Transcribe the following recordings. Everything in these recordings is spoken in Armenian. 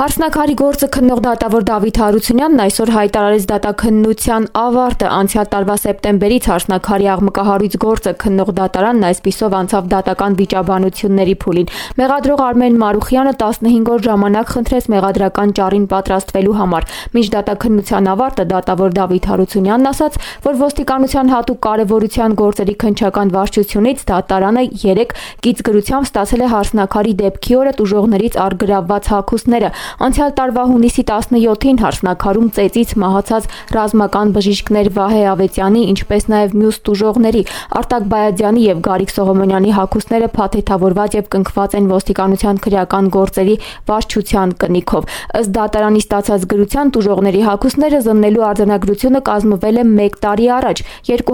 Հարսնաքարի գործը քննող դատավոր Դավիթ Հարությունյանն այսօր հայտարարեց դատաքննության ավարտը։ Անցյալ տարվա սեպտեմբերից Հարսնաքարի աղմկահարույց գործը քննող դատարանն այսպիսով անցավ դատական վիճաբանությունների փուլին։ Մեղադրող Արմեն Մարուխյանը 15 օր ժամանակ խնդրեց մեղադրական ճառին պատրաստվելու համար։ Մինչ դատաքննության ավարտը դատավոր Դավիթ Հարությունյանն ասաց, որ ոստիկանության հատուկ կարևորության գործերի քննչական վարչությունից դատարանը 3 գիծգրությամբ ստացել է Հարսնաքարի դեպքի օրը տուժողներից առգրավված հագուստները։ Անցյալ տարվա հունիսի 17-ին Հարսնաքարում ծեծից մահացած ռազմական բժիշկներ Վահե Ավետյանի, ինչպես նաև մյուս տուժողների Արտակ Բայադյանի եւ Գարիկ Սողոմոնյանի հագուստները փաթեթավորված եւ կնքված են ոստիկանության քրեական գործերի վարչության կնիքով։ Ըստ դատարանի ստացած գրության տուժողների հագուստները զննելու արձանագրությունը կազմվել է 1 տարի առաջ,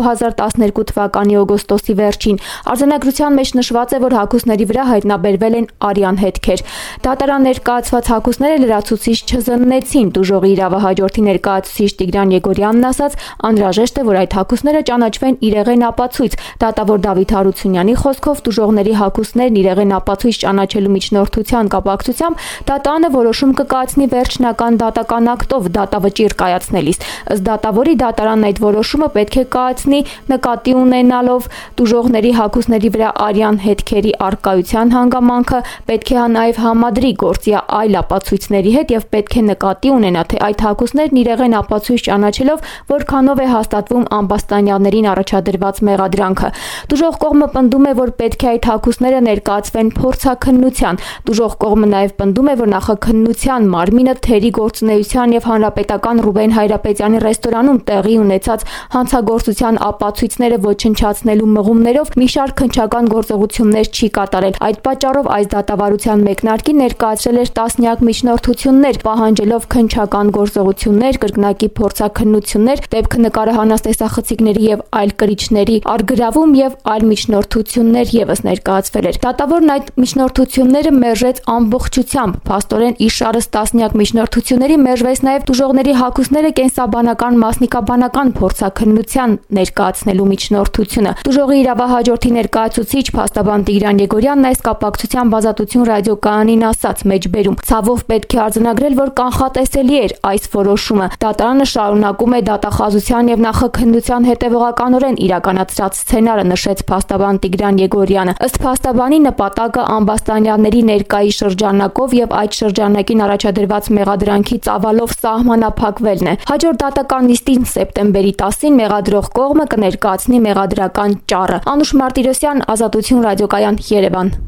2012 թվականի օգոստոսի վերջին։ Արձանագրության մեջ նշված է, որ հագուստների վրա հայտնաբերվել են արյան հետքեր։ Դատարան ներկայացված հագուստները լրացուցիչ չզննեցին։ Տուժողի իրավահաջորդի ներկայացուցիչ Տիգրան Եգորյանն ասաց, անհրաժեշտ է, որ այդ հագուստները ճանաչվեն իրեղեն ապացույց։ Դատավոր Դավիթ Հարությունյանի խոսքով տուժողների հագուստներն իրեղեն ապացույց ճանաչելու միջնորդության կապակցությամբ դատարանը որոշում կկայացնի վերջնական դատական ակտով դատավճիռ կայացնելիս։ Ըստ դատավորի դատարանն այդ որոշումը պետք է կայացնի նկատի ունենալով տուժողների հագուստների վրա արյան հետքերի առկայության հանգամանքը, պետք է նաև համադրի գործի այլ ապացույցների հետ եւ պետք է նկատի ունենա, թե այդ հագուստներն իրեղեն ապացույց ճանաչելով որքանով է հաստատվում ամբաստանյալներին առաջադրված մեղադրանքը։ Տուժող կողմը պնդում է, որ պետք է այդ հագուստները ներկայացվեն փորձաքննության։ Տուժող կողմը նաև պնդում է, որ նախաքննության մարմինը թերի գործունեության եւ հանրապետական Ռուբեն Հայրապետյանի ռեստորանում տեղի ունեցած հանցագործության ապացույցները ոչնչացնելու մղումներով մի շարք քննչական գործողություններ չի կատարել։ Այդ պատճառով այս դատավարության մեկնարկին ներկայացրել էր տասնյակ միջնորդություններ, պահանջելով քննչական գործողություններ, կրկնակի փորձաքննություններ, դեպքը նկարահանած տեսախցիկների եւ այլ կրիչների առգրավում եւ այլ միջնորդություններ եւս ներկայացվել էր։ Դատավորն այդ միջնորդությունները մերժեց ամբողջությամբ։ Փաստորեն իշարս տասնյակ միջնորդությունների մերժվեց նաեւ տուժողների հագուստները կենսաբանական մասնիկաբանական փորձաքննության ներկայացնելու միջնորդությունը։ Տուժողի իրավահաջորդի ներկայացուցիչ փաստաբան Տիգրան Եգորյանն այս կապակցությամբ Ազատություն ռադիոկայանին ասաց մեջբերում. «Ցավով պետք է արձանագրել, որ կանխատեսելի էր այս որոշումը։ Դատարանը շարունակում է դատախազության եւ նախաքննության հետեւողականորեն իրականացրած սցենարը», նշեց փաստաբան Տիգրան Եգորյանը։ Ըստ փաստաբանի նպատակը ամբաստանյալների ներկայի շրջանակով եւ այդ շրջանակին առաջադրված մեղադրանքի ծավալով սահմանափակվելն է։ Հաջորդ դատական նիստին սեպտեմբերի 10-ին մեղադրող կողմը կներկայացնի մեղադրական ճառը։ Անուշ Մարտիրոսյան, Ազատություն ռադիոկայան, Երևան։